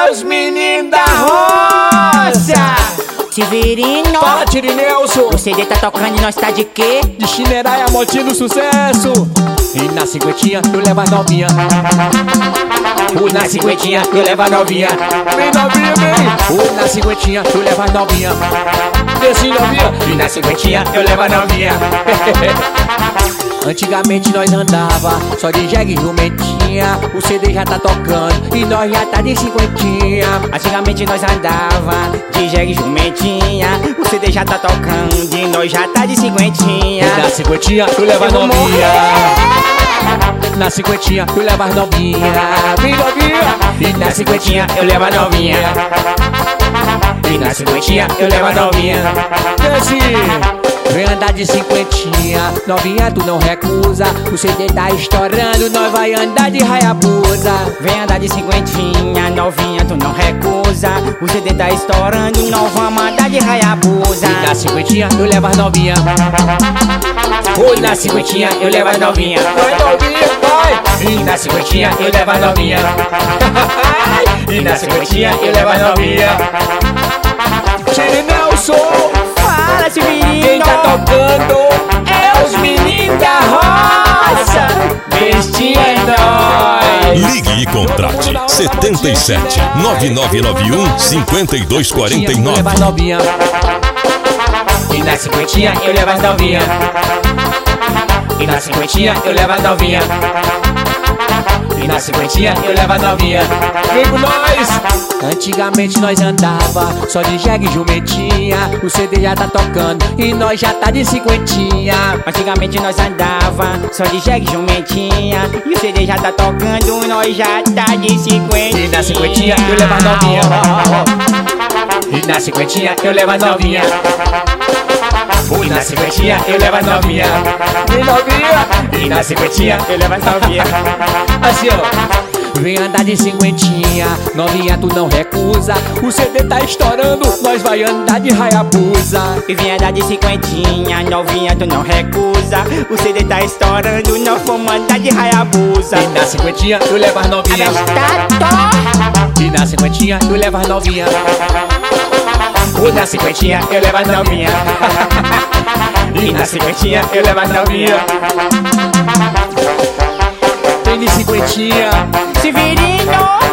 É os meninos da roça. Severino, Fala, Tirinelson. o CD tá tocando e nós tá de quê? De Chinerai a motinha do sucesso. E na cinquentinha eu levo a novinha. Na cinquentinha eu levo a novinha. Vem novinha, vem. Na cinquentinha eu levo a novinha. Desce novinha. E na cinquentinha eu levo a novinha. Antigamente nós andava só de jegue e jumentinha. O CD já tá tocando e nós já tá de cinquentinha. Antigamente nós andava de jegue e jumentinha. O CD já tá tocando e nós já tá de cinquentinha. E na cinquentinha eu levo a novinha. Na cinquentinha eu levo as novinha. Vem novinha. E na cinquentinha eu levo a novinha. E na cinquentinha eu levo a novinha. Desce. Vem andar de cinquentinha, novinha tu não recusa. O CD tá estourando, nós vai andar de Hayabusa. Vem andar de cinquentinha, novinha tu não recusa. O CD tá estourando, nós vamos andar de Hayabusa. E na cinquentinha eu levo as novinha. Na cinquentinha eu levo as novinha. Vai novinha, vai. E na cinquentinha eu levo as novinha. E na cinquentinha eu levo as novinha. Tirinelson. Fala, Severino. Quem tá tocando é os meninos da roça. Bestinha é nóis. Ligue e contrate 77 9991 5249. Eu levo as novinha. E na cinquentinha eu levo as novinha. E na cinquentinha eu levo as novinha. E na cinquentinha eu levo as novinha. Vem com nós. Antigamente nós andava só de jegue e jumentinha. O CD já tá tocando e nós já tá de cinquentinha. Antigamente nós andava só de jegue e jumentinha. E o CD já tá tocando e nós já tá de cinquentinha. E na cinquentinha eu levo as novinha. E na cinquentinha eu levo as novinha. E na cinquentinha eu levo as novinha. E novinha. E na cinquentinha eu levo as novinha. Assim ó. Vem andar de cinquentinha, novinha tu não recusa. O CD tá estourando, nós vai andar de Hayabusa. E vem andar de cinquentinha, novinha tu não recusa. O CD tá estourando, nós vamos andar de Hayabusa. E na cinquentinha eu levo as novinha. E na cinquentinha eu levo as novinha. Na cinquentinha eu levo as novinha. E na cinquentinha eu levo as novinha. Tem de cinquentinha. Severino.